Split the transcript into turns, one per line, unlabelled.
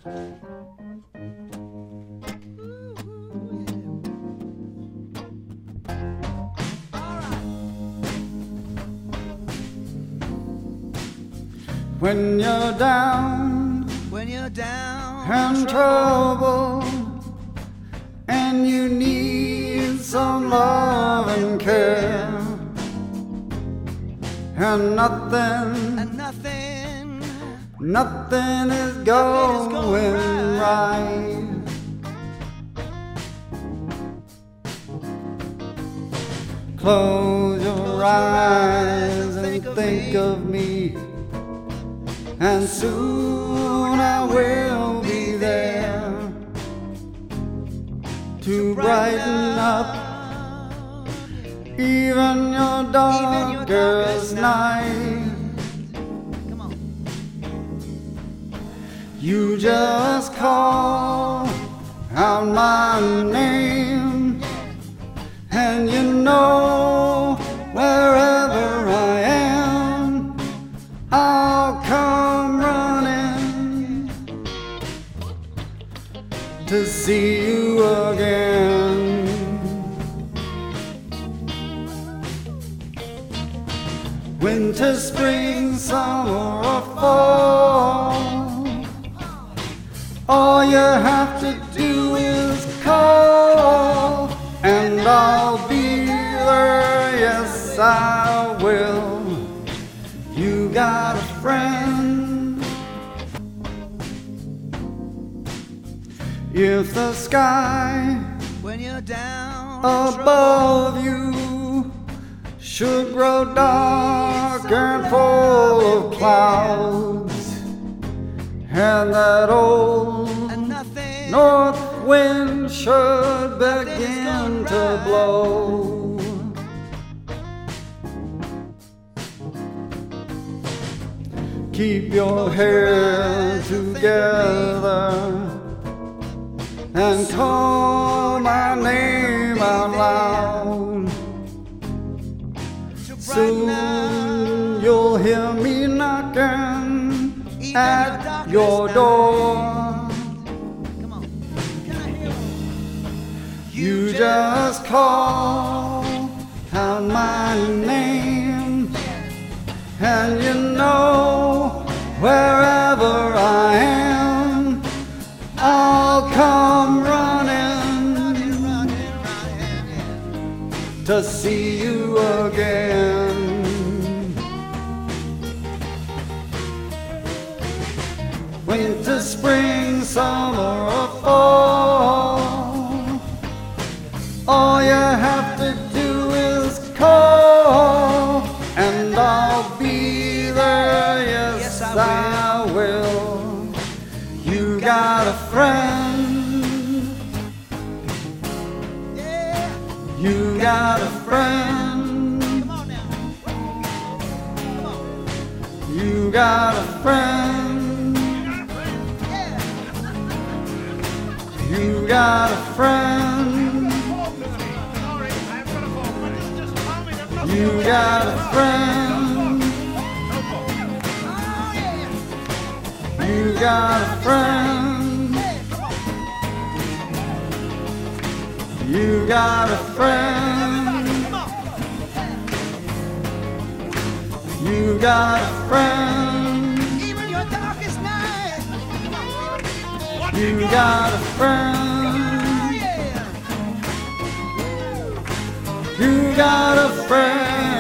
When you're down, and trouble, and you need some love and care, and nothing is going right. Close your eyes and think of me, and soon I will be there to brighten up even your darkest night. You just call out my name, and you know wherever I am, I'll come running to see you again. Winter, spring, summer, or fall, all you have to do is call, and I'll be there, yes I will. You got a friend. If the sky,
when you're down
above you, should grow dark and full of clouds, and that old north wind should begin to blow, keep your hair together and call my name out loud. Soon you'll hear me knocking at your door. You just call out my name, and you know wherever I am, I'll come running to see you again. Winter, spring, summer, or fall, all you have to do is call, and I'll be there, yes I will. You got a friend. You got a friend. You got a friend. You got a friend. You got a friend. You got a friend. You got a friend. You got a friend.
even your darkest night.
You got a friend. You got a friend.